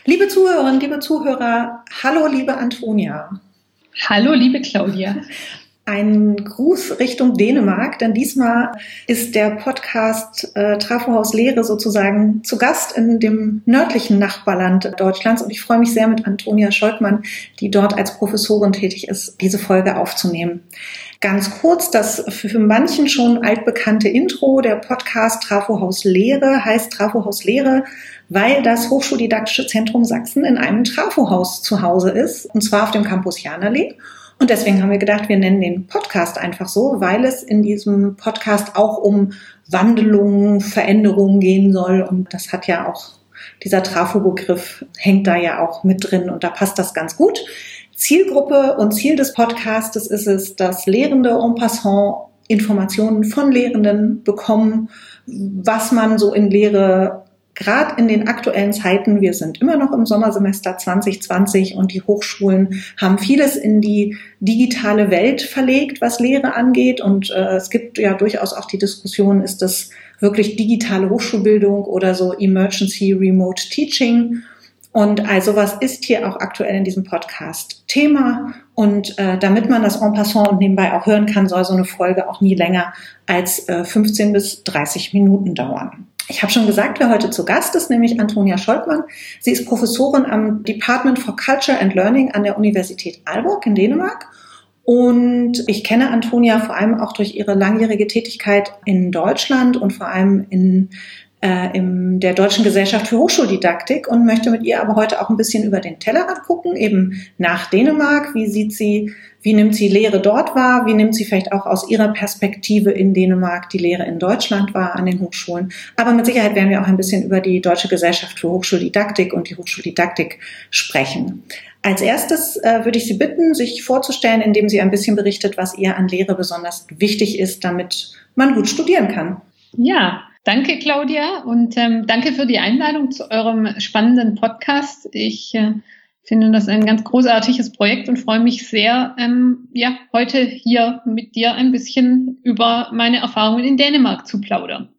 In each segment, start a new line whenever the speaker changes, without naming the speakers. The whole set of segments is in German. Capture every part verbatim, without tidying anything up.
Liebe Zuhörerinnen, liebe Zuhörer, hallo liebe Antonia.
Hallo liebe Claudia.
Ein Gruß Richtung Dänemark, denn diesmal ist der Podcast äh, Trafohaus Lehre sozusagen zu Gast in dem nördlichen Nachbarland Deutschlands und ich freue mich sehr, mit Antonia Scholtmann, die dort als Professorin tätig ist, diese Folge aufzunehmen. Ganz kurz, das für manchen schon altbekannte Intro, der Podcast Trafohaus Lehre heißt Trafohaus Lehre, weil das Hochschuldidaktische Zentrum Sachsen in einem Trafohaus zu Hause ist, und zwar auf dem Campus Jahnallee. Und deswegen haben wir gedacht, wir nennen den Podcast einfach so, weil es in diesem Podcast auch um Wandlungen, Veränderungen gehen soll. Und das hat ja auch, dieser Trafo-Begriff hängt da ja auch mit drin und da passt das ganz gut. Zielgruppe und Ziel des Podcastes ist es, dass Lehrende en passant Informationen von Lehrenden bekommen, was man so in Lehre gerade in den aktuellen Zeiten, wir sind immer noch im Sommersemester zwanzig zwanzig und die Hochschulen haben vieles in die digitale Welt verlegt, was Lehre angeht. Und äh, es gibt ja durchaus auch die Diskussion, ist das wirklich digitale Hochschulbildung oder so Emergency Remote Teaching? Und all sowas ist hier auch aktuell in diesem Podcast Thema. Und äh, damit man das en passant und nebenbei auch hören kann, soll so eine Folge auch nie länger als äh, fünfzehn bis dreißig Minuten dauern. Ich habe schon gesagt, wer heute zu Gast ist, nämlich Antonia Scholtmann. Sie ist Professorin am Department for Culture and Learning an der Universität Aalborg in Dänemark. Und ich kenne Antonia vor allem auch durch ihre langjährige Tätigkeit in Deutschland und vor allem in äh, in der Deutschen Gesellschaft für Hochschuldidaktik und möchte mit ihr aber heute auch ein bisschen über den Tellerrand gucken, eben nach Dänemark. Wie sieht sie, wie nimmt sie Lehre dort wahr? Wie nimmt sie vielleicht auch aus ihrer Perspektive in Dänemark die Lehre in Deutschland wahr an den Hochschulen? Aber mit Sicherheit werden wir auch ein bisschen über die Deutsche Gesellschaft für Hochschuldidaktik und die Hochschuldidaktik sprechen. Als erstes äh, würde ich Sie bitten, sich vorzustellen, indem sie ein bisschen berichtet, was ihr an Lehre besonders wichtig ist, damit man gut studieren kann.
Ja, danke Claudia und ähm, danke für die Einladung zu eurem spannenden Podcast. Ich äh, finde das ein ganz großartiges Projekt und freue mich sehr, ähm, ja, heute hier mit dir ein bisschen über meine Erfahrungen in Dänemark zu plaudern.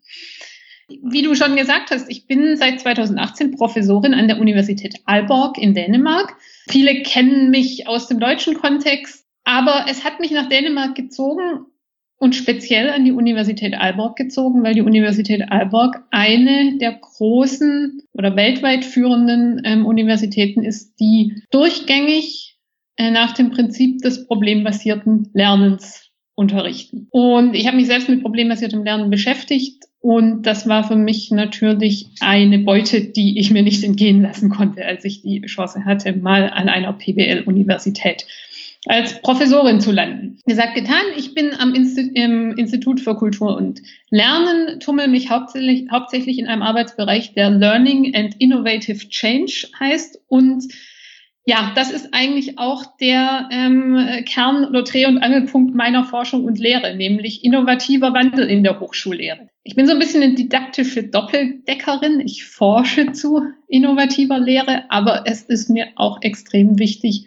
Wie du schon gesagt hast, ich bin seit zweitausendachtzehn Professorin an der Universität Aalborg in Dänemark. Viele kennen mich aus dem deutschen Kontext, aber es hat mich nach Dänemark gezogen und speziell an die Universität Aalborg gezogen, weil die Universität Aalborg eine der großen oder weltweit führenden ähm, Universitäten ist, die durchgängig äh, nach dem Prinzip des problembasierten Lernens unterrichten. Und ich habe mich selbst mit problembasiertem Lernen beschäftigt und das war für mich natürlich eine Beute, die ich mir nicht entgehen lassen konnte, als ich die Chance hatte, mal an einer P B L-Universität als Professorin zu landen. Gesagt, getan. Ich bin am Insti- im Institut für Kultur und Lernen, tummel mich hauptsächlich, hauptsächlich in einem Arbeitsbereich, der Learning and Innovative Change heißt. Und ja, das ist eigentlich auch der ähm, Kern oder Dreh- und Angelpunkt meiner Forschung und Lehre, nämlich innovativer Wandel in der Hochschullehre. Ich bin so ein bisschen eine didaktische Doppeldeckerin. Ich forsche zu innovativer Lehre, aber es ist mir auch extrem wichtig,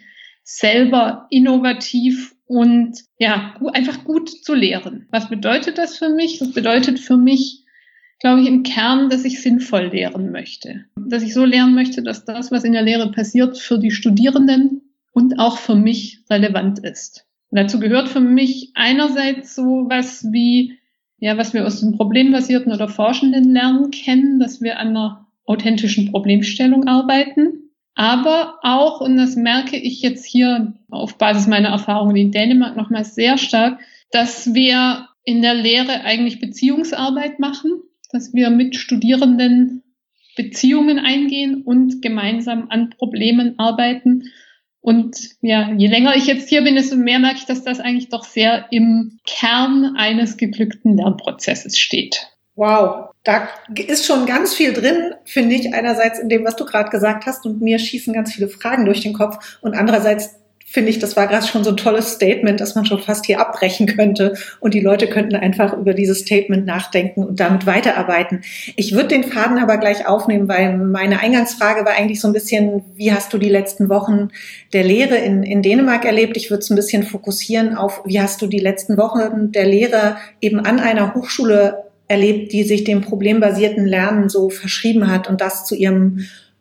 selber innovativ und ja, einfach gut zu lehren. Was bedeutet das für mich? Das bedeutet für mich, glaube ich, im Kern, dass ich sinnvoll lehren möchte. Dass ich so lehren möchte, dass das, was in der Lehre passiert, für die Studierenden und auch für mich relevant ist. Und dazu gehört für mich einerseits so was wie, ja, was wir aus dem problembasierten oder forschenden Lernen kennen, dass wir an einer authentischen Problemstellung arbeiten. Aber auch, und das merke ich jetzt hier auf Basis meiner Erfahrungen in Dänemark nochmal sehr stark, dass wir in der Lehre eigentlich Beziehungsarbeit machen, dass wir mit Studierenden Beziehungen eingehen und gemeinsam an Problemen arbeiten. Und ja, je länger ich jetzt hier bin, desto mehr merke ich, dass das eigentlich doch sehr im Kern eines geglückten Lernprozesses steht.
Wow, da ist schon ganz viel drin, finde ich, einerseits in dem, was du gerade gesagt hast und mir schießen ganz viele Fragen durch den Kopf und andererseits finde ich, das war gerade schon so ein tolles Statement, dass man schon fast hier abbrechen könnte und die Leute könnten einfach über dieses Statement nachdenken und damit weiterarbeiten. Ich würde den Faden aber gleich aufnehmen, weil meine Eingangsfrage war eigentlich so ein bisschen, wie hast du die letzten Wochen der Lehre in, in Dänemark erlebt? Ich würde es ein bisschen fokussieren auf, wie hast du die letzten Wochen der Lehre eben an einer Hochschule erlebt, die sich dem problembasierten Lernen so verschrieben hat und das zu ihrem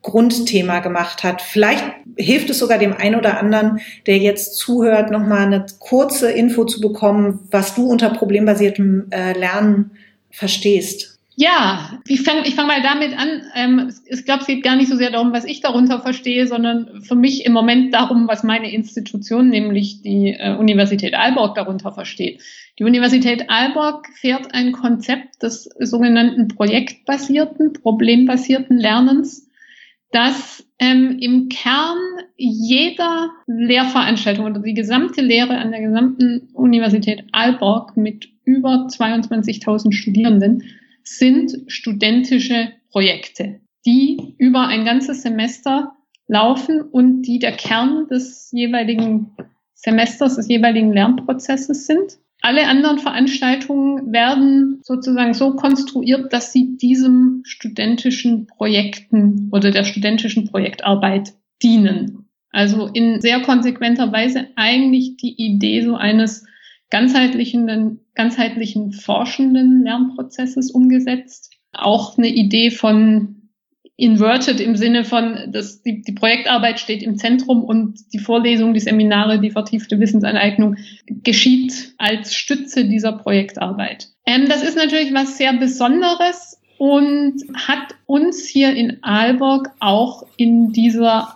Grundthema gemacht hat. Vielleicht hilft es sogar dem einen oder anderen, der jetzt zuhört, nochmal eine kurze Info zu bekommen, was du unter problembasiertem äh, Lernen verstehst.
Ja, ich fange ich fang mal damit an. Ähm, ich glaube, es geht gar nicht so sehr darum, was ich darunter verstehe, sondern für mich im Moment darum, was meine Institution, nämlich die äh, Universität Aalborg, darunter versteht. Die Universität Aalborg fährt ein Konzept des sogenannten projektbasierten, problembasierten Lernens, das ähm, im Kern jeder Lehrveranstaltung oder die gesamte Lehre an der gesamten Universität Aalborg mit über zweiundzwanzigtausend Studierenden sind studentische Projekte, die über ein ganzes Semester laufen und die der Kern des jeweiligen Semesters, des jeweiligen Lernprozesses sind. Alle anderen Veranstaltungen werden sozusagen so konstruiert, dass sie diesem studentischen Projekten oder der studentischen Projektarbeit dienen. Also in sehr konsequenter Weise eigentlich die Idee so eines ganzheitlichen, ganzheitlichen forschenden Lernprozesses umgesetzt. Auch eine Idee von inverted im Sinne von, dass die, die Projektarbeit steht im Zentrum und die Vorlesung, die Seminare, die vertiefte Wissensaneignung geschieht als Stütze dieser Projektarbeit. Ähm, das ist natürlich was sehr Besonderes und hat uns hier in Aalborg auch in dieser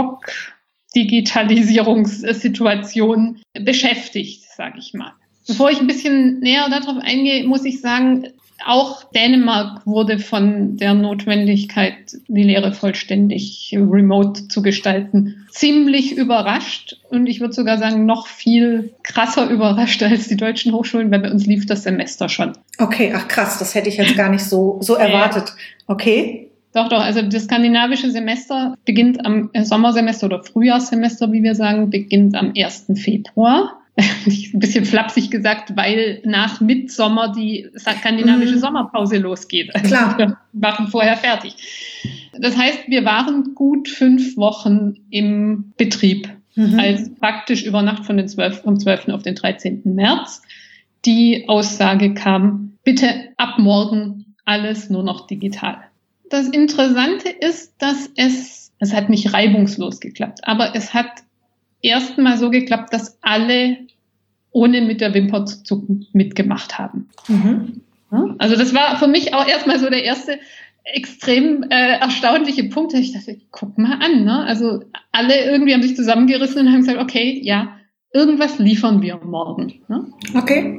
Ad-hoc-Digitalisierungssituation beschäftigt, sage ich mal. Bevor ich ein bisschen näher darauf eingehe, muss ich sagen, auch Dänemark wurde von der Notwendigkeit, die Lehre vollständig remote zu gestalten, ziemlich überrascht. Und ich würde sogar sagen, noch viel krasser überrascht als die deutschen Hochschulen, weil bei uns lief das Semester schon.
Okay, ach krass, das hätte ich jetzt gar nicht so, so erwartet. Okay.
Doch, doch, also das skandinavische Semester beginnt am Sommersemester oder Frühjahrssemester, wie wir sagen, beginnt am ersten Februar. Ein bisschen flapsig gesagt, weil nach Mitsommer die skandinavische mm. Sommerpause losgeht. Also
Klar.
Wir machen vorher fertig. Das heißt, wir waren gut fünf Wochen im Betrieb. Mhm. Also praktisch über Nacht von den zwölften vom zwölften auf den dreizehnten März. Die Aussage kam, bitte ab morgen alles nur noch digital. Das Interessante ist, dass es, es hat nicht reibungslos geklappt, aber es hat erstmal so geklappt, dass alle ohne mit der Wimper zu zucken mitgemacht haben. Mhm. Ja, also das war für mich auch erstmal so der erste extrem äh, erstaunliche Punkt. Ich dachte, guck mal an, ne? Also alle irgendwie haben sich zusammengerissen und haben gesagt, okay, ja, irgendwas liefern wir morgen. Ne?
Okay.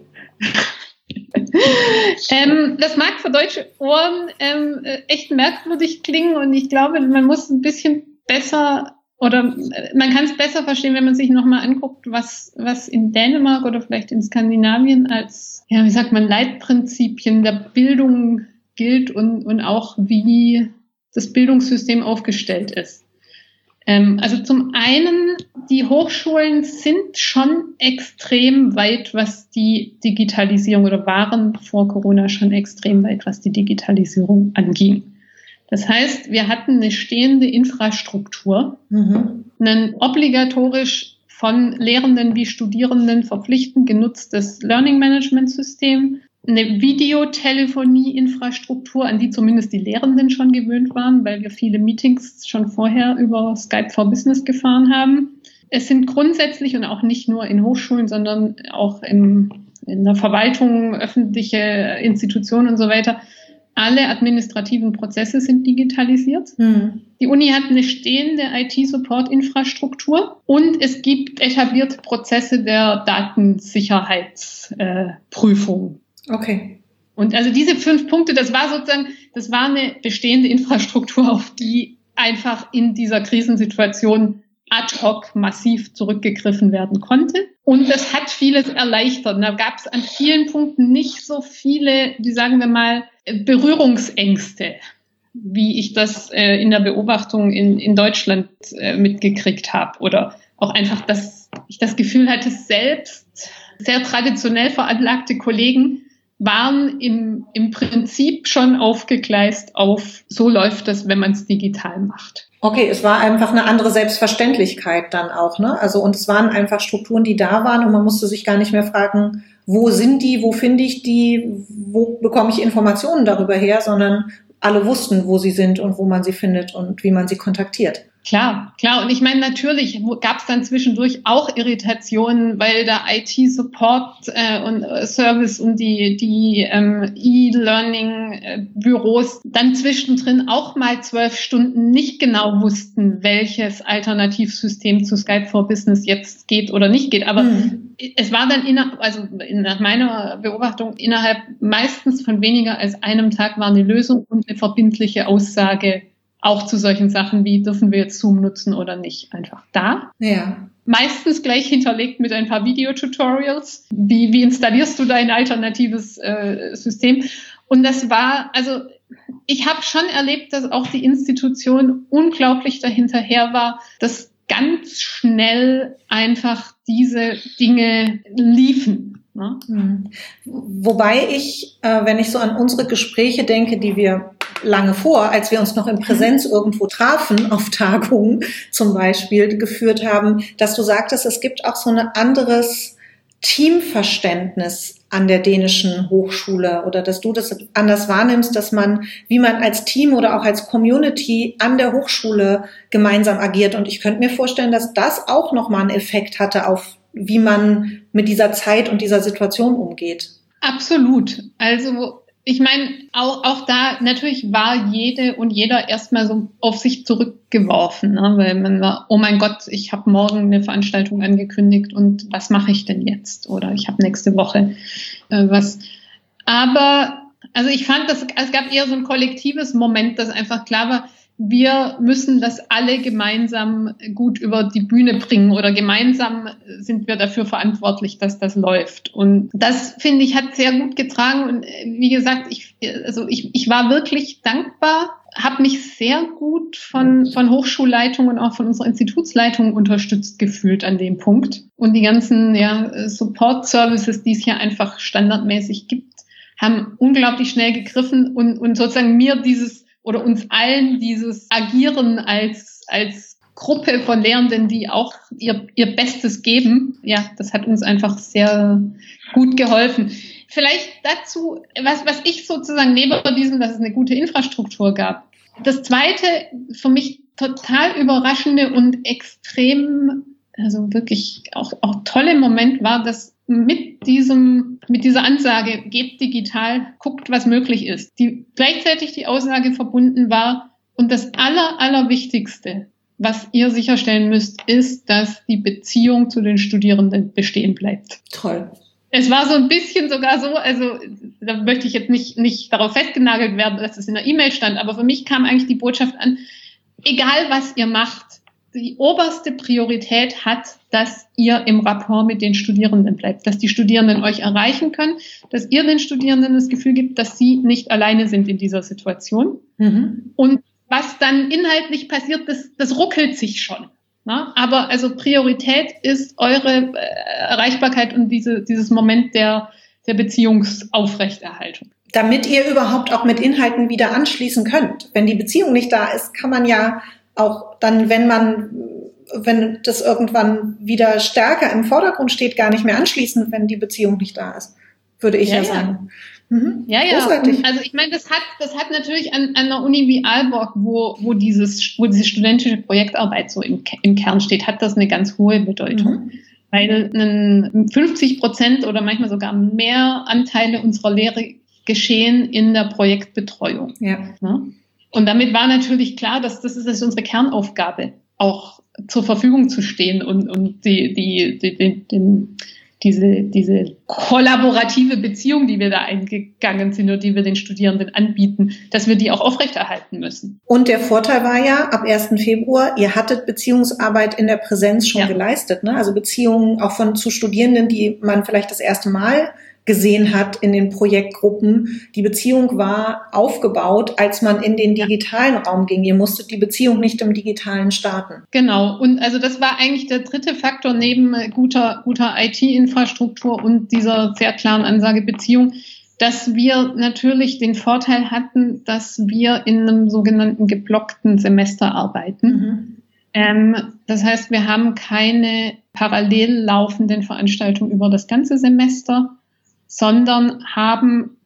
ähm, das mag für deutsche Ohren ähm, echt merkwürdig klingen und ich glaube, man muss ein bisschen besser oder man kann es besser verstehen, wenn man sich nochmal anguckt, was, was in Dänemark oder vielleicht in Skandinavien als, ja, wie sagt man, Leitprinzipien der Bildung gilt und, und auch wie das Bildungssystem aufgestellt ist. Ähm, also zum einen, die Hochschulen sind schon extrem weit, was die Digitalisierung oder waren vor Corona schon extrem weit, was die Digitalisierung anging. Das heißt, wir hatten eine stehende Infrastruktur, mhm. ein obligatorisch von Lehrenden wie Studierenden verpflichtend genutztes Learning Management System, eine Videotelefonie-Infrastruktur, an die zumindest die Lehrenden schon gewöhnt waren, weil wir viele Meetings schon vorher über Skype for Business gefahren haben. Es sind grundsätzlich und auch nicht nur in Hochschulen, sondern auch im, in der Verwaltung, öffentliche Institutionen und so weiter, alle administrativen Prozesse sind digitalisiert. Mhm. Die Uni hat eine stehende I T-Support-Infrastruktur und es gibt etablierte Prozesse der Datensicherheitsprüfung. Äh,
okay.
Und also diese fünf Punkte, das war sozusagen, das war eine bestehende Infrastruktur, auf die einfach in dieser Krisensituation ad hoc massiv zurückgegriffen werden konnte. Und das hat vieles erleichtert. Und da gab es an vielen Punkten nicht so viele, wie sagen wir mal, Berührungsängste, wie ich das äh, in der Beobachtung in, in Deutschland äh, mitgekriegt habe. Oder auch einfach, dass ich das Gefühl hatte, selbst sehr traditionell veranlagte Kollegen waren im, im Prinzip schon aufgegleist auf, so läuft das, wenn man es digital macht.
Okay, es war einfach eine andere Selbstverständlichkeit dann auch, ne? Also, und es waren einfach Strukturen, die da waren und man musste sich gar nicht mehr fragen, wo sind die, wo finde ich die, wo bekomme ich Informationen darüber her, sondern alle wussten, wo sie sind und wo man sie findet und wie man sie kontaktiert.
Klar, klar. Und ich meine, natürlich gab es dann zwischendurch auch Irritationen, weil der I T-Support äh, und äh, Service und die, die ähm, E-Learning-Büros dann zwischendrin auch mal zwölf Stunden nicht genau wussten, welches Alternativsystem zu Skype for Business jetzt geht oder nicht geht. Aber mhm. es war dann, inner, also nach meiner Beobachtung, innerhalb meistens von weniger als einem Tag war eine Lösung und eine verbindliche Aussage auch zu solchen Sachen wie, dürfen wir jetzt Zoom nutzen oder nicht, einfach da.
Ja.
Meistens gleich hinterlegt mit ein paar Videotutorials. Wie, wie installierst du dein alternatives äh, System? Und das war, also ich habe schon erlebt, dass auch die Institution unglaublich dahinterher war, dass ganz schnell einfach diese Dinge liefen. Ne?
Mhm. Wobei ich, äh, wenn ich so an unsere Gespräche denke, die wir lange vor, als wir uns noch in Präsenz irgendwo trafen, auf Tagungen zum Beispiel, geführt haben, dass du sagtest, es gibt auch so ein anderes Teamverständnis an der dänischen Hochschule oder dass du das anders wahrnimmst, dass man, wie man als Team oder auch als Community an der Hochschule gemeinsam agiert. Und ich könnte mir vorstellen, dass das auch nochmal einen Effekt hatte auf, wie man mit dieser Zeit und dieser Situation umgeht.
Absolut. Also ich meine, auch, auch da natürlich war jede und jeder erstmal so auf sich zurückgeworfen, ne? Weil man war, oh mein Gott, ich habe morgen eine Veranstaltung angekündigt und was mache ich denn jetzt? Oder ich habe nächste Woche äh, was. Aber also ich fand, dass, es gab eher so ein kollektives Moment, dass einfach klar war, wir müssen das alle gemeinsam gut über die Bühne bringen oder gemeinsam sind wir dafür verantwortlich, dass das läuft. Und das, finde ich, hat sehr gut getragen. Und wie gesagt, ich, also ich, ich war wirklich dankbar, habe mich sehr gut von, von Hochschulleitung und auch von unserer Institutsleitung unterstützt gefühlt an dem Punkt. Und die ganzen ja, Support-Services, die es hier einfach standardmäßig gibt, haben unglaublich schnell gegriffen und, und sozusagen mir dieses oder uns allen dieses Agieren als als Gruppe von Lehrenden, die auch ihr ihr Bestes geben, ja, das hat uns einfach sehr gut geholfen. Vielleicht dazu, was was ich sozusagen neben diesem, dass es eine gute Infrastruktur gab. Das zweite, für mich total überraschende und extrem, also wirklich auch auch tolle Moment war, dass mit diesem, mit dieser Ansage, geht digital, guckt, was möglich ist, die gleichzeitig die Aussage verbunden war, und das aller, allerwichtigste, was ihr sicherstellen müsst, ist, dass die Beziehung zu den Studierenden bestehen bleibt.
Toll.
Es war so ein bisschen sogar so, also da möchte ich jetzt nicht, nicht darauf festgenagelt werden, dass es in der E-Mail stand, aber für mich kam eigentlich die Botschaft an, egal was ihr macht, die oberste Priorität hat, dass ihr im Rapport mit den Studierenden bleibt, dass die Studierenden euch erreichen können, dass ihr den Studierenden das Gefühl gibt, dass sie nicht alleine sind in dieser Situation. Mhm. Und was dann inhaltlich passiert, das, das ruckelt sich schon. Ne? Aber also Priorität ist eure Erreichbarkeit und diese, dieses Moment der, der Beziehungsaufrechterhaltung.
Damit ihr überhaupt auch mit Inhalten wieder anschließen könnt. Wenn die Beziehung nicht da ist, kann man ja auch dann, wenn man, wenn das irgendwann wieder stärker im Vordergrund steht, gar nicht mehr anschließen, wenn die Beziehung nicht da ist, würde ich ja, ja sagen.
Mhm. Ja, ja. Und also ich meine, das hat, das hat natürlich an, an einer Uni wie Aalborg, wo, wo dieses, wo diese studentische Projektarbeit so im, im Kern steht, hat das eine ganz hohe Bedeutung. Mhm. Weil einen fünfzig Prozent oder manchmal sogar mehr Anteile unserer Lehre geschehen in der Projektbetreuung. Ja. Ne? Und damit war natürlich klar, dass das ist, das ist unsere Kernaufgabe, auch zur Verfügung zu stehen und, und die, die, die, die, den, diese, diese kollaborative Beziehung, die wir da eingegangen sind und die wir den Studierenden anbieten, dass wir die auch aufrechterhalten müssen.
Und der Vorteil war ja, ab ersten Februar, ihr hattet Beziehungsarbeit in der Präsenz schon ja. geleistet, ne? Also Beziehungen auch von zu Studierenden, die man vielleicht das erste Mal gesehen hat in den Projektgruppen. Die Beziehung war aufgebaut, als man in den digitalen Raum ging. Ihr musstet die Beziehung nicht im Digitalen starten.
Genau. Und also das war eigentlich der dritte Faktor neben guter, guter I T-Infrastruktur und dieser sehr klaren Ansage Beziehung, dass wir natürlich den Vorteil hatten, dass wir in einem sogenannten geblockten Semester arbeiten. Mhm. Ähm, das heißt, wir haben keine parallel laufenden Veranstaltungen über das ganze Semester, sondern haben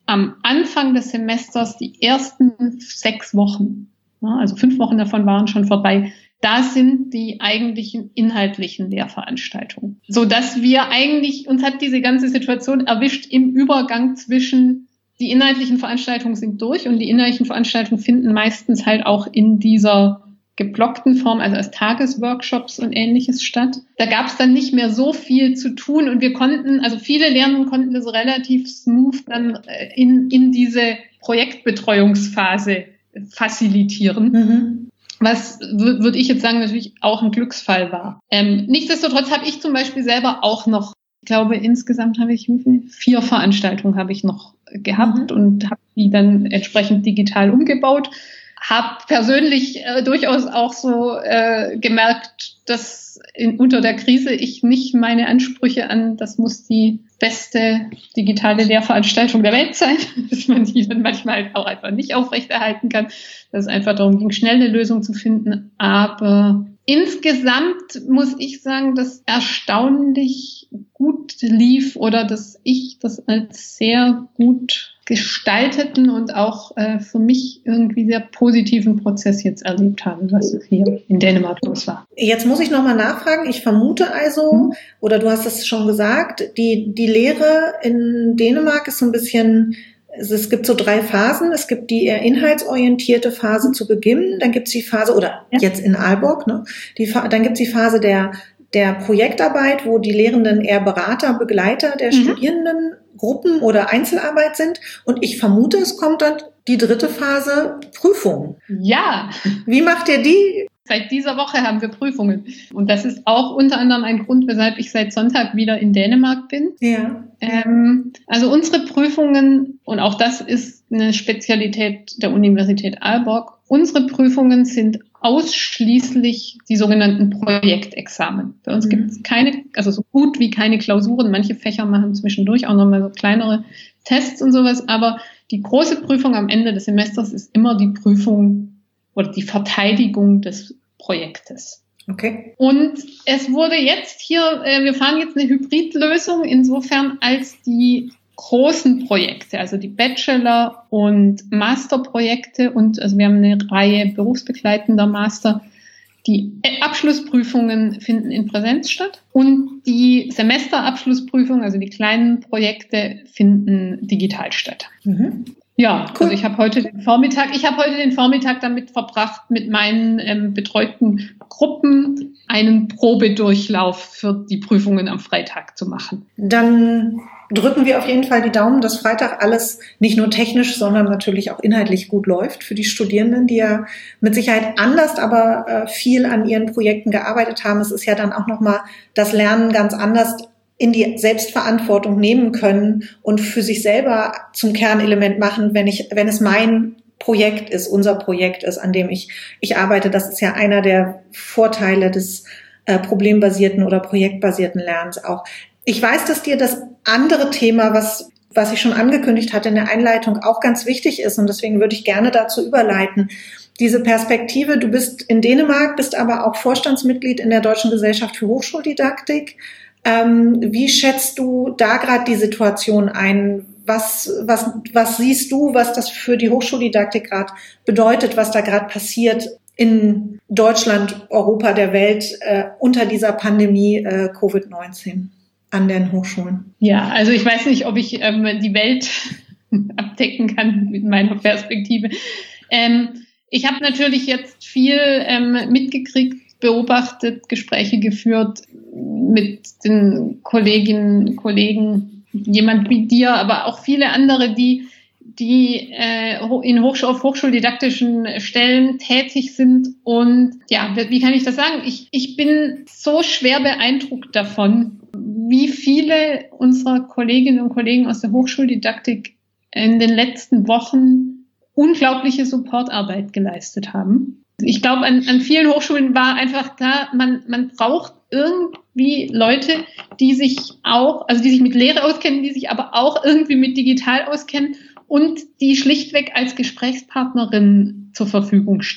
am Anfang des Semesters die ersten sechs Wochen, ja, also fünf Wochen davon waren schon vorbei, da sind die eigentlichen inhaltlichen Lehrveranstaltungen. So dass wir eigentlich, uns hat diese ganze Situation erwischt im Übergang zwischen, die inhaltlichen Veranstaltungen sind durch und die inhaltlichen Veranstaltungen finden meistens halt auch in dieser geblockten Form, also als Tagesworkshops und Ähnliches statt. Da gab es dann nicht mehr so viel zu tun und wir konnten, also viele Lehrenden konnten das relativ smooth dann in, in diese Projektbetreuungsphase facilitieren. Mhm. Was, würde ich jetzt sagen, natürlich auch ein Glücksfall war. Ähm, nichtsdestotrotz habe ich zum Beispiel selber auch noch, ich glaube, insgesamt habe ich wie viel? vier Veranstaltungen habe ich noch gehabt mhm. und habe die dann entsprechend digital umgebaut. Habe persönlich äh, durchaus auch so äh, gemerkt, dass in, unter der Krise ich nicht meine Ansprüche an, das muss die beste digitale Lehrveranstaltung der Welt sein, dass man die dann manchmal halt auch einfach nicht aufrechterhalten kann, dass es einfach darum ging, schnell eine Lösung zu finden. Aber insgesamt muss ich sagen, dass erstaunlich gut lief oder dass ich das als sehr gut gestalteten und auch äh, für mich irgendwie sehr positiven Prozess jetzt erlebt habe, was hier in Dänemark los war.
Jetzt muss ich nochmal nachfragen. Ich vermute also, hm. oder du hast es schon gesagt, die, die Lehre in Dänemark ist so ein bisschen, es gibt so drei Phasen. Es gibt die eher inhaltsorientierte Phase zu Beginn, dann gibt es die Phase, oder ja. jetzt in Aalborg, ne, die, dann gibt es die Phase der der Projektarbeit, wo die Lehrenden eher Berater, Begleiter der mhm. Studierendengruppen oder Einzelarbeit sind. Und ich vermute, es kommt dann die dritte Phase, Prüfung.
Ja.
Wie macht ihr die?
Seit dieser Woche haben wir Prüfungen. Und das ist auch unter anderem ein Grund, weshalb ich seit Sonntag wieder in Dänemark bin. Ja. Ähm, also unsere Prüfungen, und auch das ist eine Spezialität der Universität Aalborg, unsere Prüfungen sind ausschließlich die sogenannten Projektexamen. Bei uns mhm. gibt es keine, also so gut wie keine Klausuren. Manche Fächer machen zwischendurch auch nochmal so kleinere Tests und sowas. Aber die große Prüfung am Ende des Semesters ist immer die Prüfung oder die Verteidigung des Projektes.
Okay.
Und es wurde jetzt hier, äh, wir fahren jetzt eine Hybridlösung insofern als die großen Projekte, also die Bachelor- und Masterprojekte und also wir haben eine Reihe berufsbegleitender Master. Die Abschlussprüfungen finden in Präsenz statt und die Semesterabschlussprüfungen, also die kleinen Projekte, finden digital statt. Mhm. Ja, cool. Also ich habe heute den Vormittag, ich habe heute den Vormittag damit verbracht, mit meinen ähm, betreuten Gruppen einen Probedurchlauf für die Prüfungen am Freitag zu machen.
Dann drücken wir auf jeden Fall die Daumen, dass Freitag alles nicht nur technisch, sondern natürlich auch inhaltlich gut läuft für die Studierenden, die ja mit Sicherheit anders, aber äh, viel an ihren Projekten gearbeitet haben. Es ist ja dann auch nochmal das Lernen ganz anders in die Selbstverantwortung nehmen können und für sich selber zum Kernelement machen, wenn ich, wenn es mein Projekt ist, unser Projekt ist, an dem ich, ich arbeite. Das ist ja einer der Vorteile des äh, problembasierten oder projektbasierten Lernens auch. Ich weiß, dass dir das andere Thema, was, was ich schon angekündigt hatte in der Einleitung, auch ganz wichtig ist und deswegen würde ich gerne dazu überleiten. Diese Perspektive, du bist in Dänemark, bist aber auch Vorstandsmitglied in der Deutschen Gesellschaft für Hochschuldidaktik. Ähm, wie schätzt du da gerade die Situation ein? Was, was, was siehst du, was das für die Hochschuldidaktik gerade bedeutet, was da gerade passiert in Deutschland, Europa, der Welt äh, unter dieser Pandemie äh, Covid neunzehn an den Hochschulen?
Ja, also ich weiß nicht, ob ich ähm, die Welt abdecken kann mit meiner Perspektive. Ähm, ich habe natürlich jetzt viel ähm, mitgekriegt, beobachtet, Gespräche geführt mit den Kolleginnen, Kollegen, jemand wie dir, aber auch viele andere, die, die äh, in Hochschul- auf hochschuldidaktischen Stellen tätig sind. Und ja, wie kann ich das sagen? Ich, ich bin so schwer beeindruckt davon, wie viele unserer Kolleginnen und Kollegen aus der Hochschuldidaktik in den letzten Wochen unglaubliche Supportarbeit geleistet haben. Ich glaube, an, an vielen Hochschulen war einfach klar, man, man braucht irgendwie Leute, die sich auch, also die sich mit Lehre auskennen, die sich aber auch irgendwie mit digital auskennen und die schlichtweg als Gesprächspartnerin zur Verfügung stehen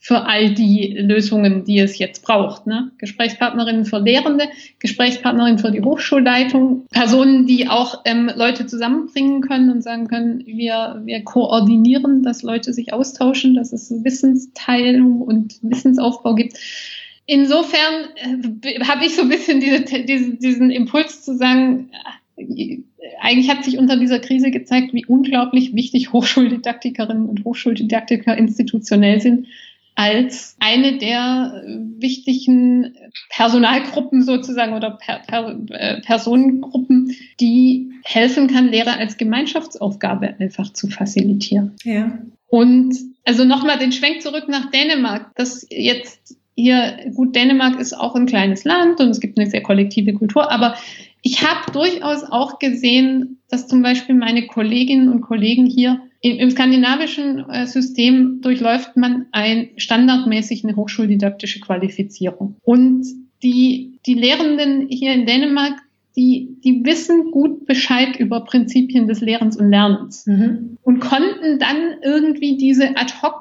für all die Lösungen, die es jetzt braucht. Ne? Gesprächspartnerinnen für Lehrende, Gesprächspartnerinnen für die Hochschulleitung, Personen, die auch ähm, Leute zusammenbringen können und sagen können, wir, wir koordinieren, dass Leute sich austauschen, dass es Wissensteilung und Wissensaufbau gibt. Insofern äh, habe ich so ein bisschen diese, diese, diesen Impuls zu sagen, äh, eigentlich hat sich unter dieser Krise gezeigt, wie unglaublich wichtig Hochschuldidaktikerinnen und Hochschuldidaktiker institutionell sind, als eine der wichtigen Personalgruppen sozusagen oder per, per, äh, Personengruppen, die helfen kann, Lehre als Gemeinschaftsaufgabe einfach zu facilitieren.
Ja.
Und also nochmal den Schwenk zurück nach Dänemark, das jetzt hier, gut, Dänemark ist auch ein kleines Land und es gibt eine sehr kollektive Kultur, aber ich habe durchaus auch gesehen, dass zum Beispiel meine Kolleginnen und Kollegen hier im, im skandinavischen äh, System durchläuft man ein standardmäßig eine hochschuldidaktische Qualifizierung. Und die, die Lehrenden hier in Dänemark, die, die wissen gut Bescheid über Prinzipien des Lehrens und Lernens mhm. und konnten dann irgendwie diese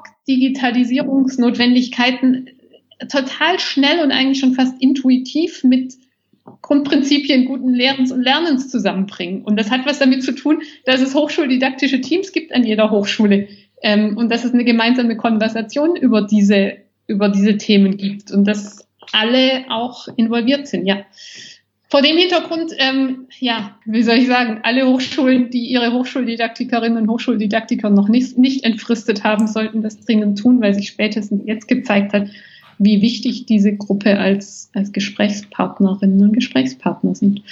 Ad-hoc-Digitalisierungsnotwendigkeiten total schnell und eigentlich schon fast intuitiv mit Grundprinzipien guten Lehrens und Lernens zusammenbringen. Und das hat was damit zu tun, dass es hochschuldidaktische Teams gibt an jeder Hochschule ähm, und dass es eine gemeinsame Konversation über diese, über diese Themen gibt und dass alle auch involviert sind, ja. Vor dem Hintergrund, ähm, ja, wie soll ich sagen, alle Hochschulen, die ihre Hochschuldidaktikerinnen und Hochschuldidaktiker noch nicht, nicht entfristet haben, sollten das dringend tun, weil sich spätestens jetzt gezeigt hat, wie wichtig diese Gruppe als, als Gesprächspartnerinnen und Gesprächspartner sind.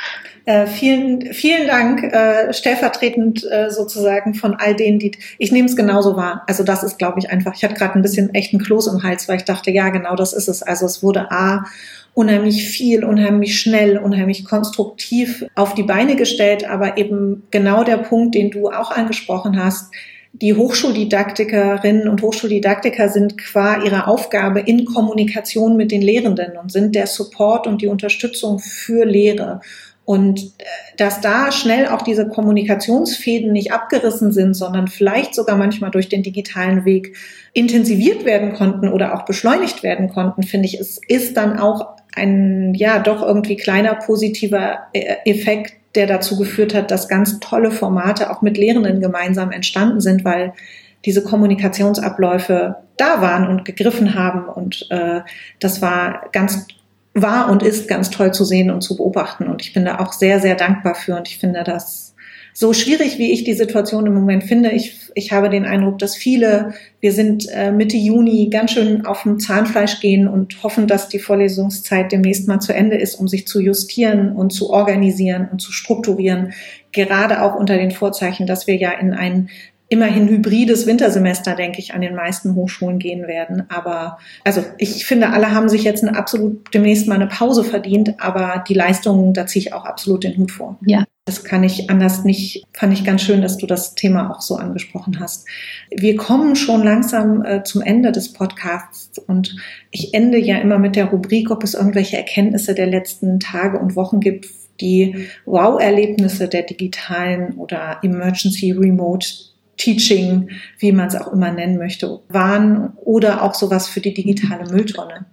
Äh, vielen, vielen Dank, äh, stellvertretend äh, sozusagen von all denen, die, ich nehme es genauso wahr. Also das ist, glaube ich, einfach, ich hatte gerade ein bisschen echt einen Kloß im Hals, weil ich dachte, ja, genau das ist es. Also es wurde A, unheimlich viel, unheimlich schnell, unheimlich konstruktiv auf die Beine gestellt, aber eben genau der Punkt, den du auch angesprochen hast, die Hochschuldidaktikerinnen und Hochschuldidaktiker sind qua ihrer Aufgabe in Kommunikation mit den Lehrenden und sind der Support und die Unterstützung für Lehre. Und dass da schnell auch diese Kommunikationsfäden nicht abgerissen sind, sondern vielleicht sogar manchmal durch den digitalen Weg intensiviert werden konnten oder auch beschleunigt werden konnten, finde ich, es ist dann auch ein, ja, doch irgendwie kleiner positiver Effekt, der dazu geführt hat, dass ganz tolle Formate auch mit Lehrenden gemeinsam entstanden sind, weil diese Kommunikationsabläufe da waren und gegriffen haben. Und äh, das war ganz war und ist ganz toll zu sehen und zu beobachten. Und ich bin da auch sehr, sehr dankbar für. Und ich finde das so schwierig, wie ich die Situation im Moment finde. Ich, ich habe den Eindruck, dass viele, wir sind äh, Mitte Juni, ganz schön auf dem Zahnfleisch gehen und hoffen, dass die Vorlesungszeit demnächst mal zu Ende ist, um sich zu justieren und zu organisieren und zu strukturieren. Gerade auch unter den Vorzeichen, dass wir ja in ein immerhin hybrides Wintersemester, denke ich, an den meisten Hochschulen gehen werden. Aber also ich finde, alle haben sich jetzt eine absolut demnächst mal eine Pause verdient, aber die Leistungen, da ziehe ich auch absolut den Hut vor.
Ja.
Das kann ich anders nicht, fand ich ganz schön, dass du das Thema auch so angesprochen hast. Wir kommen schon langsam äh, zum Ende des Podcasts und ich ende ja immer mit der Rubrik, ob es irgendwelche Erkenntnisse der letzten Tage und Wochen gibt, die Wow-Erlebnisse der digitalen oder Emergency Remote Teaching, wie man es auch immer nennen möchte, waren oder auch sowas für die digitale Mülltonne.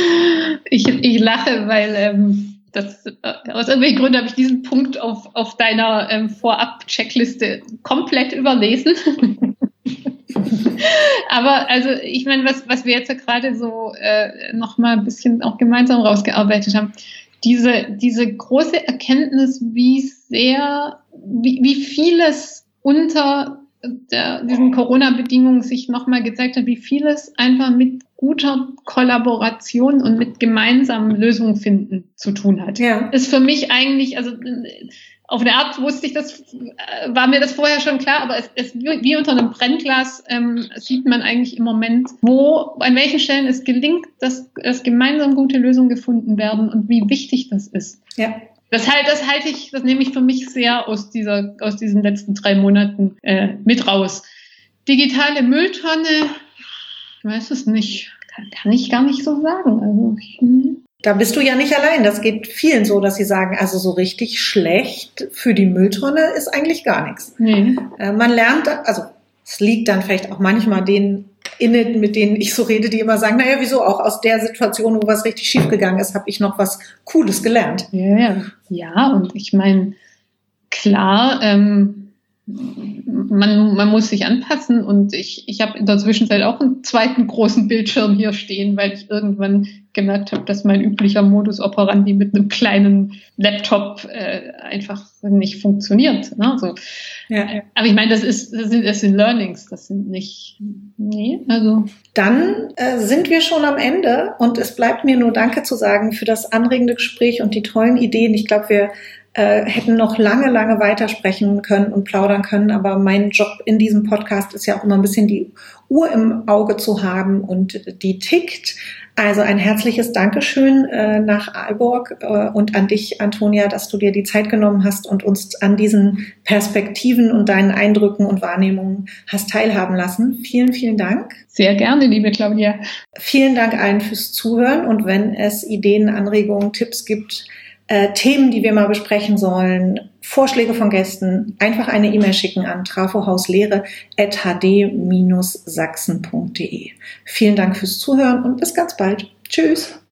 Ich, ich lache, weil ähm, das, äh, aus irgendwelchen Gründen habe ich diesen Punkt auf, auf deiner ähm, Vorab-Checkliste komplett überlesen. Aber also ich meine, was, was wir jetzt ja gerade so äh, nochmal ein bisschen auch gemeinsam rausgearbeitet haben, diese, diese große Erkenntnis, wie sehr, wie, wie vieles unter der, diesen Corona-Bedingungen sich nochmal gezeigt hat, wie vieles einfach mit guter Kollaboration und mit gemeinsamen Lösungen finden zu tun hat. Ja. Ist für mich eigentlich, also auf eine Art wusste ich das, war mir das vorher schon klar, aber es, es wie unter einem Brennglas ähm, sieht man eigentlich im Moment, wo, an welchen Stellen es gelingt, dass, dass gemeinsam gute Lösungen gefunden werden und wie wichtig das ist. Ja. Das halt, das halte ich, das nehme ich für mich sehr aus dieser, aus diesen letzten drei Monaten äh, mit raus. Digitale Mülltonne, ich weiß es nicht, kann, kann ich gar nicht so sagen. Also ich,
da bist du ja nicht allein. Das geht vielen so, dass sie sagen, also so richtig schlecht für die Mülltonne ist eigentlich gar nichts. Nee. Äh, man lernt, also es liegt dann vielleicht auch manchmal den KollegInnen, mit denen ich so rede, die immer sagen, naja, wieso auch aus der Situation, wo was richtig schief gegangen ist, habe ich noch was Cooles gelernt.
Ja, ja. Ja, und ich meine, klar, ähm, man, man muss sich anpassen und ich, ich habe in der Zwischenzeit auch einen zweiten großen Bildschirm hier stehen, weil ich irgendwann gemerkt habe, dass mein üblicher Modus operandi mit einem kleinen Laptop äh, einfach nicht funktioniert. Ne? So. Ja. Aber ich meine, das ist, das sind, das sind Learnings, das sind nicht, nee, also.
Dann äh, sind wir schon am Ende und es bleibt mir nur Danke zu sagen für das anregende Gespräch und die tollen Ideen. Ich glaube, wir Äh, hätten noch lange, lange weitersprechen können und plaudern können, aber mein Job in diesem Podcast ist ja auch immer ein bisschen die Uhr im Auge zu haben und die tickt. Also ein herzliches Dankeschön äh, nach Aalborg äh, und an dich, Antonia, dass du dir die Zeit genommen hast und uns an diesen Perspektiven und deinen Eindrücken und Wahrnehmungen hast teilhaben lassen. Vielen, vielen Dank.
Sehr gerne, liebe Claudia.
Vielen Dank allen fürs Zuhören und wenn es Ideen, Anregungen, Tipps gibt, Äh, Themen, die wir mal besprechen sollen, Vorschläge von Gästen, einfach eine E-Mail schicken an trafohauslehre at h d Bindestrich sachsen punkt d e. Vielen Dank fürs Zuhören und bis ganz bald. Tschüss.